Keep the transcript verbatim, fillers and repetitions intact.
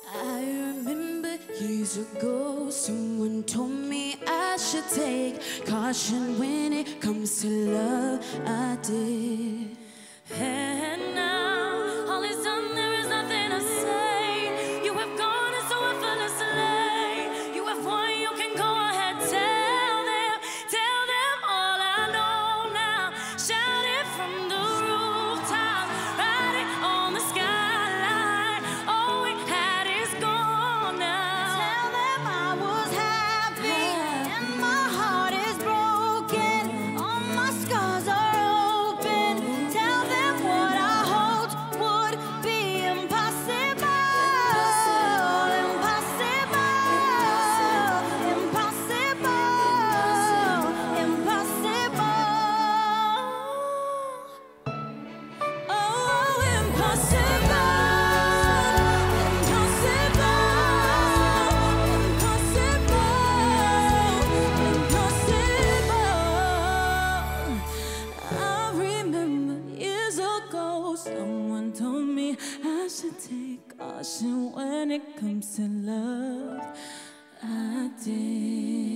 I remember years ago, someone told me I should take caution when it comes to love. I did. And now, all is done, there is nothing to say. You have gone and so effortlessly. You have won, you can go ahead, tell them, tell them all I know now. Shout it from the rooftop, write it on the skyline. All we had is gone now. Tell them I was happy, and my heart is broken. All my scars are open. Tell them what I hoped would be impossible. Impossible. Impossible. Impossible. Oh, impossible. Someone told me I should take caution when it comes to love. I did.